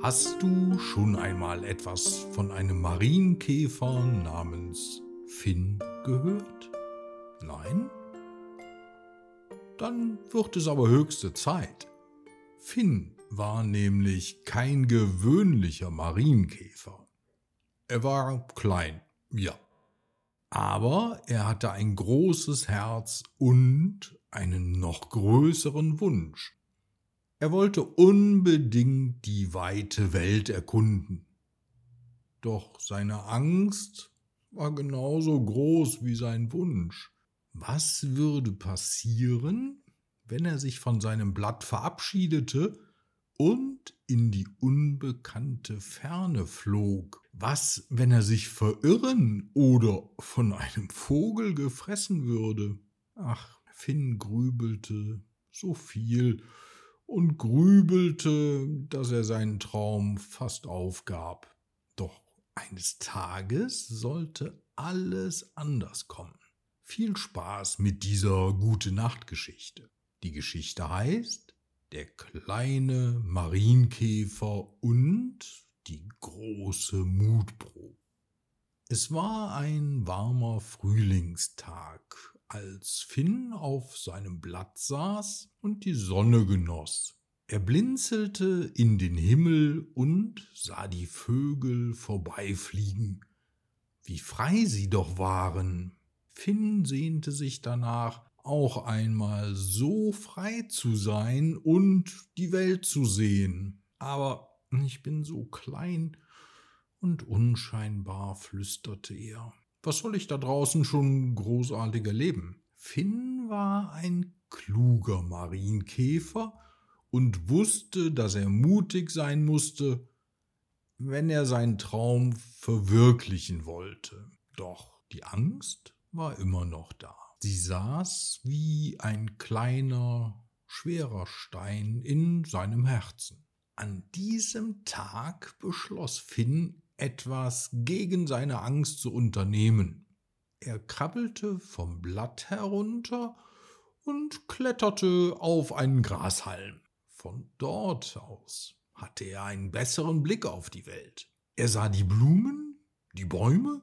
Hast du schon einmal etwas von einem Marienkäfer namens Finn gehört? Nein? Dann wird es aber höchste Zeit. Finn war nämlich kein gewöhnlicher Marienkäfer. Er war klein, ja. Aber er hatte ein großes Herz und einen noch größeren Wunsch. Er wollte unbedingt die weite Welt erkunden. Doch seine Angst war genauso groß wie sein Wunsch. Was würde passieren, wenn er sich von seinem Blatt verabschiedete und in die unbekannte Ferne flog? Was, wenn er sich verirren oder von einem Vogel gefressen würde? Ach, Finn grübelte so viel und grübelte, dass er seinen Traum fast aufgab. Doch eines Tages sollte alles anders kommen. Viel Spaß mit dieser Gute-Nacht-Geschichte. Die Geschichte heißt Der kleine Marienkäfer und die große Mutprobe. Es war ein warmer Frühlingstag, als Finn auf seinem Blatt saß und die Sonne genoss. Er blinzelte in den Himmel und sah die Vögel vorbeifliegen. Wie frei sie doch waren! Finn sehnte sich danach, auch einmal so frei zu sein und die Welt zu sehen. Aber ich bin so klein und unscheinbar, flüsterte er. Was soll ich da draußen schon großartig erleben? Finn war ein kluger Marienkäfer und wusste, dass er mutig sein musste, wenn er seinen Traum verwirklichen wollte. Doch die Angst war immer noch da. Sie saß wie ein kleiner, schwerer Stein in seinem Herzen. An diesem Tag beschloss Finn, etwas gegen seine Angst zu unternehmen. Er krabbelte vom Blatt herunter und kletterte auf einen Grashalm. Von dort aus hatte er einen besseren Blick auf die Welt. Er sah die Blumen, die Bäume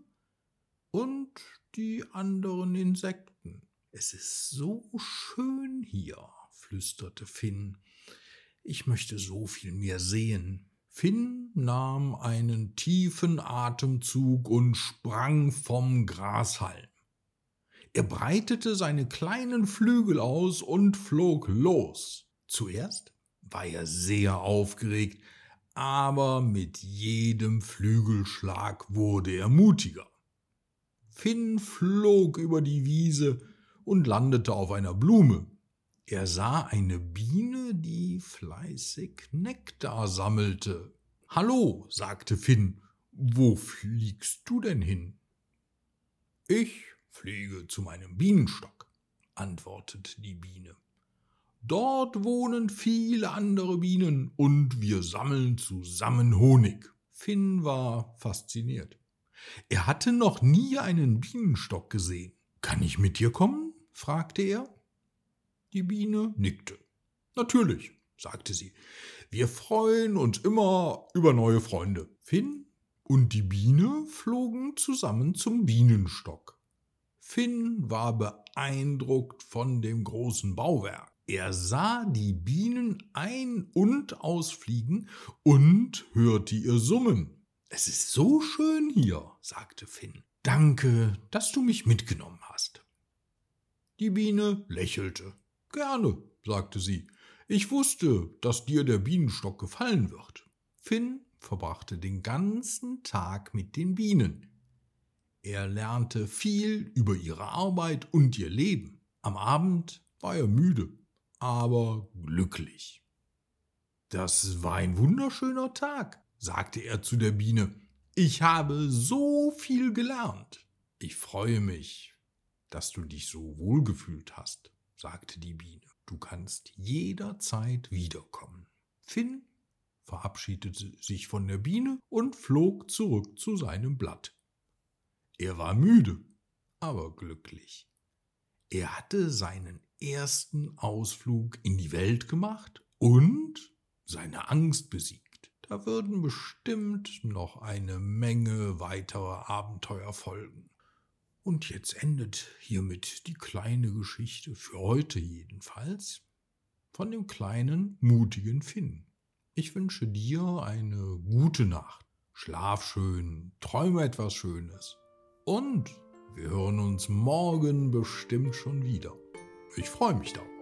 und die anderen Insekten. Es ist so schön hier, flüsterte Finn. Ich möchte so viel mehr sehen. Finn nahm einen tiefen Atemzug und sprang vom Grashalm. Er breitete seine kleinen Flügel aus und flog los. Zuerst war er sehr aufgeregt, aber mit jedem Flügelschlag wurde er mutiger. Finn flog über die Wiese und landete auf einer Blume. Er sah eine Biene, die fleißig Nektar sammelte. »Hallo«, sagte Finn, »wo fliegst du denn hin?« »Ich fliege zu meinem Bienenstock«, antwortete die Biene. »Dort wohnen viele andere Bienen und wir sammeln zusammen Honig.« Finn war fasziniert. Er hatte noch nie einen Bienenstock gesehen. »Kann ich mit dir kommen?« fragte er. Die Biene nickte. »Natürlich«, sagte sie, »wir freuen uns immer über neue Freunde.« Finn und die Biene flogen zusammen zum Bienenstock. Finn war beeindruckt von dem großen Bauwerk. Er sah die Bienen ein- und ausfliegen und hörte ihr summen. »Es ist so schön hier«, sagte Finn. »Danke, dass du mich mitgenommen hast.« Die Biene lächelte. »Gerne«, sagte sie. »Ich wusste, dass dir der Bienenstock gefallen wird.« Finn verbrachte den ganzen Tag mit den Bienen. Er lernte viel über ihre Arbeit und ihr Leben. Am Abend war er müde, aber glücklich. »Das war ein wunderschöner Tag«, sagte er zu der Biene. »Ich habe so viel gelernt.« »Ich freue mich, dass du dich so wohlgefühlt hast«, sagte die Biene. »Du kannst jederzeit wiederkommen.« Finn verabschiedete sich von der Biene und flog zurück zu seinem Blatt. Er war müde, aber glücklich. Er hatte seinen ersten Ausflug in die Welt gemacht und seine Angst besiegt. Da würden bestimmt noch eine Menge weiterer Abenteuer folgen. Und jetzt endet hiermit die kleine Geschichte, für heute jedenfalls, von dem kleinen, mutigen Finn. Ich wünsche dir eine gute Nacht. Schlaf schön, träume etwas Schönes. Und wir hören uns morgen bestimmt schon wieder. Ich freue mich darauf.